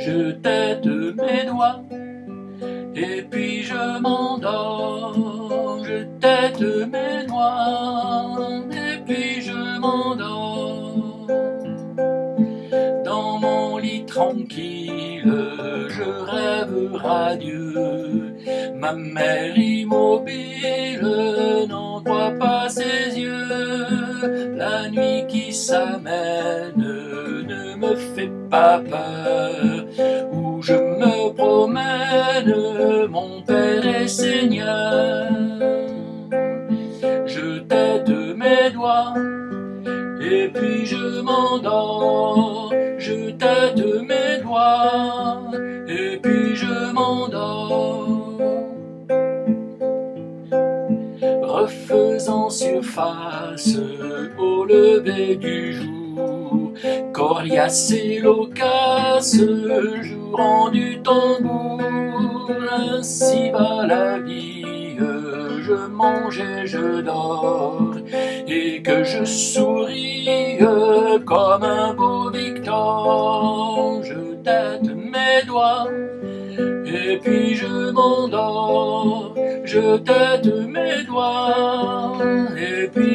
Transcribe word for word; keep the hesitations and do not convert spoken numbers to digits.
Je tête mes doigts et puis je m'endors. Je tête mes doigts et puis je m'endors. Dans mon lit tranquille, je rêve radieux. Ma mère immobile n'en croit pas ses yeux. La nuit qui s'amène ne me fait pas peur. Où je me promène, mon Père est Seigneur. Je tête mes doigts et puis je m'endors. Je tête mes doigts et puis je m'endors. Refaisant surface au lever du jour, coriace et loquace jouant du tambour. Ainsi va la vie, je mange et je dors, et que je souris comme un beau Victor. Je tête mes doigts et puis je m'endors. Je tête mes doigts et puis